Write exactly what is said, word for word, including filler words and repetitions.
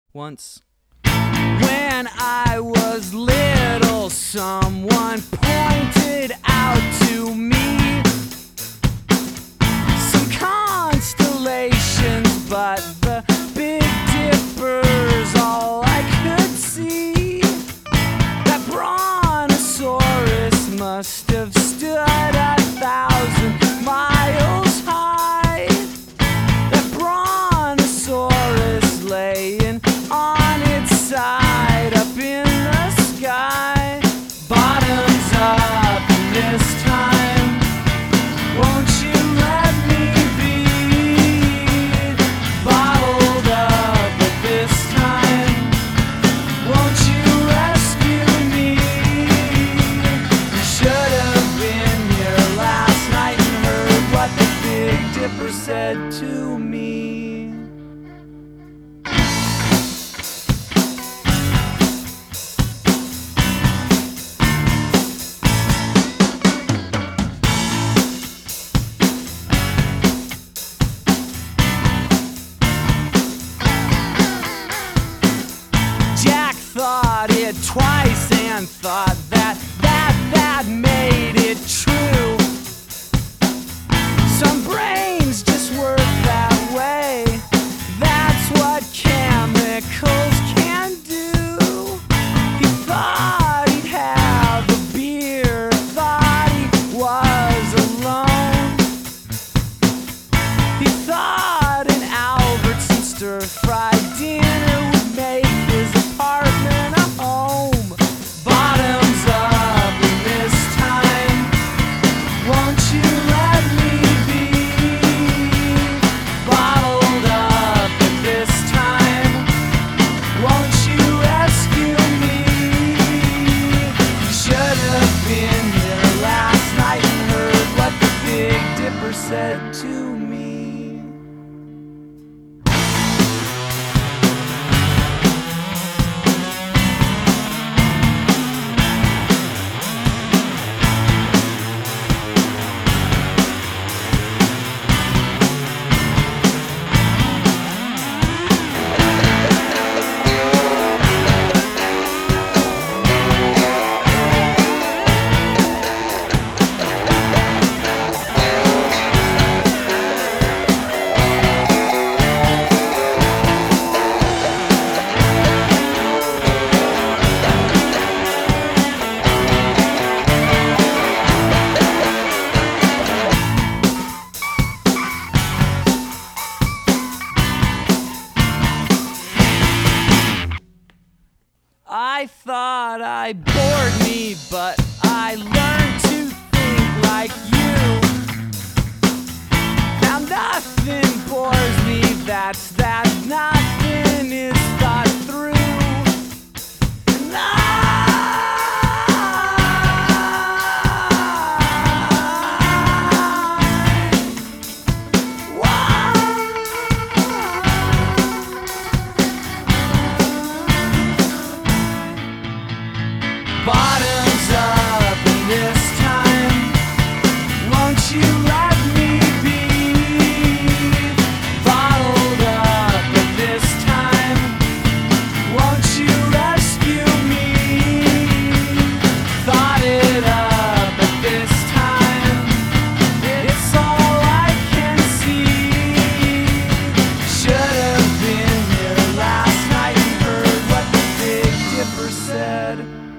Once, when I was little, someone pointed out to me some constellations, but the Big Dipper's all I could see. That brontosaurus must have stood a thousand miles high. That brontosaurus laying on its side up in the sky. Bottoms up this time, won't you let me be bottled up at this time? Won't you rescue me? You should have been here last night and heard what the Big Dipper said to me. Thought it twice and thought that that that made it true. Some brains just work that way. That's what chemicals can do. He thought he'd have a beer, thought he was alone. He thought an Albertson stir-fried dinner would make his apartment a home. Bottoms up this time, won't you let me be bottled up at this time? Won't you rescue me? You should have been here last night and heard what the Big Dipper said to me. I thought I bored me, but I learned to think like you. Now nothing bores me, that's that nothing is thought through. And bottoms up this time, won't you let me be bottled up this time? Won't you rescue me? Thought it up at this time, it's all I can see. Should have been here last night and heard what the Big Dipper said.